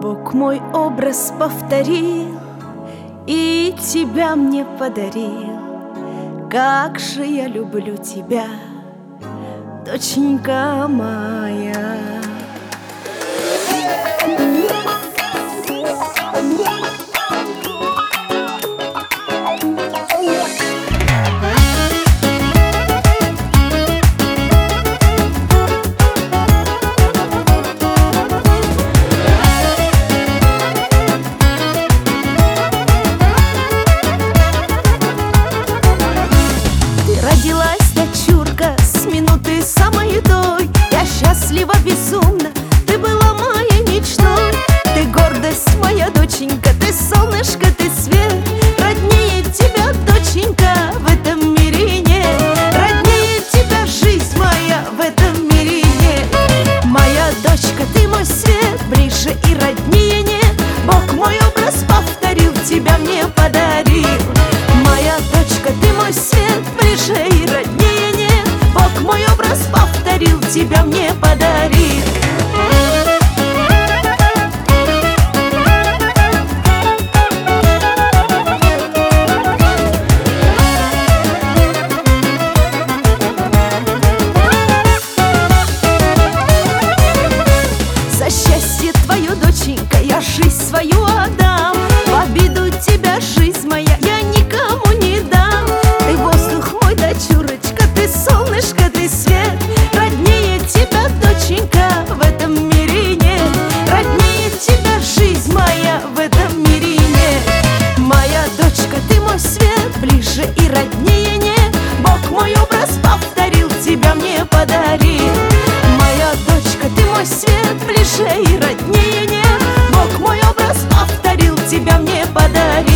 Бог мой образ повторил и тебя мне подарил. Как же я люблю тебя, доченька моя. Родилась дочурка с минуты самой той. Я счастлива безумно, ты была моей мечтой. Ты гордость моя, доченька, ты солнышко, ты свет. Роднее тебя, доченька, в этом мире нет. Роднее тебя, жизнь моя, в этом мире нет. Моя дочка, ты мой свет, ближе и роднее нет. Бог мой образ повторил, тебя мне подарил. Моя дочка, ты мой свет, ближе и роднее нет. Бог мой образ повторил, тебя мне подарил. За счастье твое, доченька, я жизнь свою отдам. В обиду тебя, жизнь моя, я никому не дам. Ты воздух мой, дочурочка, ты солнышко, ты свет. Роднее тебя, доченька, в этом мире нет. Роднее тебя, жизнь моя, в этом мире нет. Моя дочка, ты мой свет, ближе и роднее нет. Бог мой образ повторил, тебя мне подарил. Моя дочка, ты мой свет, ближе и роднее нет. Бог мой образ повторил, тебя мне подарил.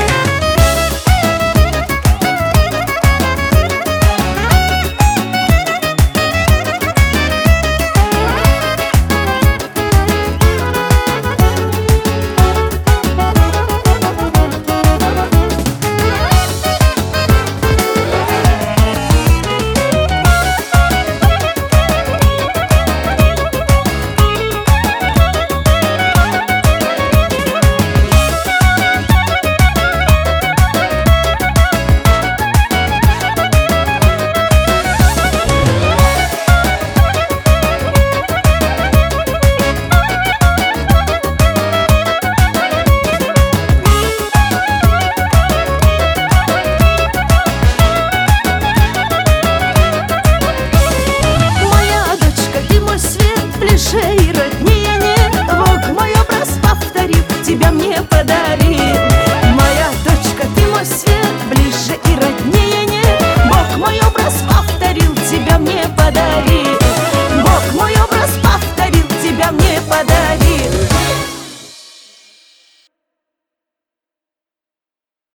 Ближе и роднее нет. Бог мой образ повторил, тебя мне подарил. Моя дочка, ты мой свет, ближе и роднее нет. Бог мой образ повторил, тебя мне подарил. Бог мой образ повторил, тебя мне подарил.